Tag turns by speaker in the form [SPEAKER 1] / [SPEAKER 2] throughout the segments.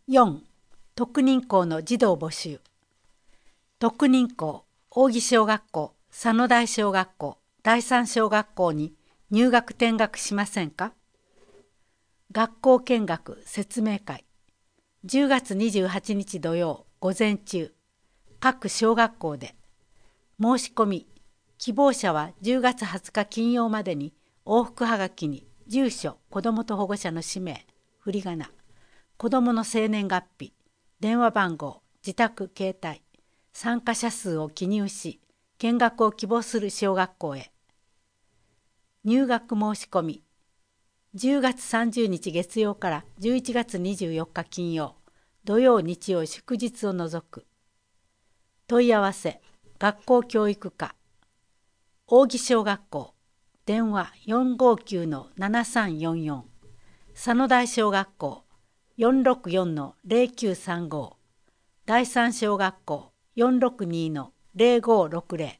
[SPEAKER 1] 4. 特任校の児童募集。特任校、扇小学校、佐野台小学校、第三小学校に入学転学しませんか？学校見学説明会。10月28日土曜午前中、各小学校で。申し込み、希望者は10月20日金曜までに往復はがきに住所、子どもと保護者の氏名、振り仮名、子どもの生年月日、電話番号、自宅携帯、参加者数を記入し、見学を希望する小学校へ。入学申し込み、10月30日月曜から11月24日金曜、土曜日曜祝日を除く。問い合わせ、学校教育課、扇小学校、電話459-7344、佐野台小学校、464-0935、第三小学校、462-0560。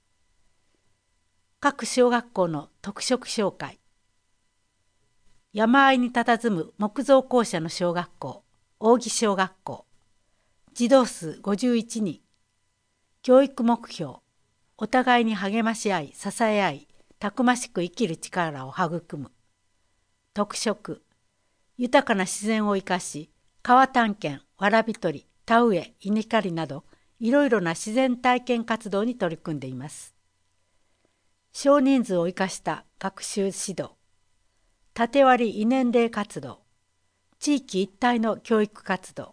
[SPEAKER 1] 各小学校の特色紹介。山あいに佇む木造校舎の小学校、扇小学校。児童数51人。教育目標。お互いに励まし合い、支え合い、たくましく生きる力を育む。特色。豊かな自然を生かし、川探検、わらび取り、田植え、稲刈りなど、いろいろな自然体験活動に取り組んでいます。少人数を生かした学習指導。縦割り異年齢活動。地域一体の教育活動。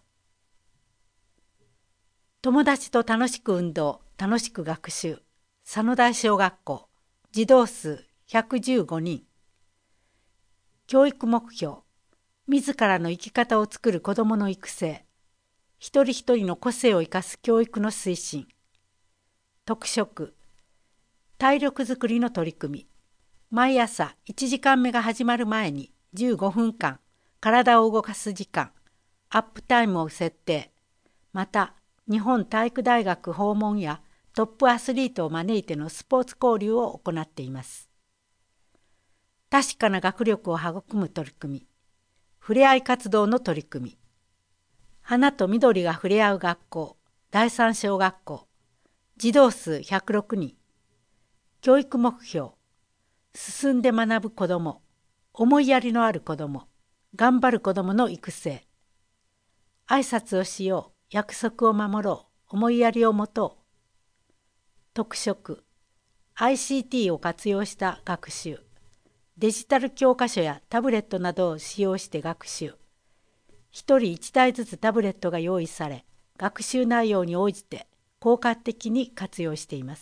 [SPEAKER 1] 友達と楽しく運動、楽しく学習。佐野台小学校。児童数115人。教育目標。自らの生き方を作る子どもの育成。一人一人の個性を生かす教育の推進。特色。体力づくりの取り組み。毎朝1時間目が始まる前に15分間体を動かす時間、アップタイムを設定。また、日本体育大学訪問やトップアスリートを招いてのスポーツ交流を行っています。確かな学力を育む取り組み。ふれあい活動の取り組み。花と緑が触れ合う学校、第三小学校。児童数106人。教育目標。進んで学ぶ子ども、思いやりのある子ども、頑張る子どもの育成。挨拶をしよう、約束を守ろう、思いやりを持とう。特色。ICT を活用した学習。デジタル教科書やタブレットなどを使用して学習。一人一台ずつタブレットが用意され、学習内容に応じて効果的に活用しています。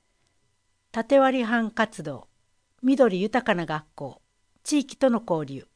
[SPEAKER 1] 縦割り班活動。緑豊かな学校。地域との交流。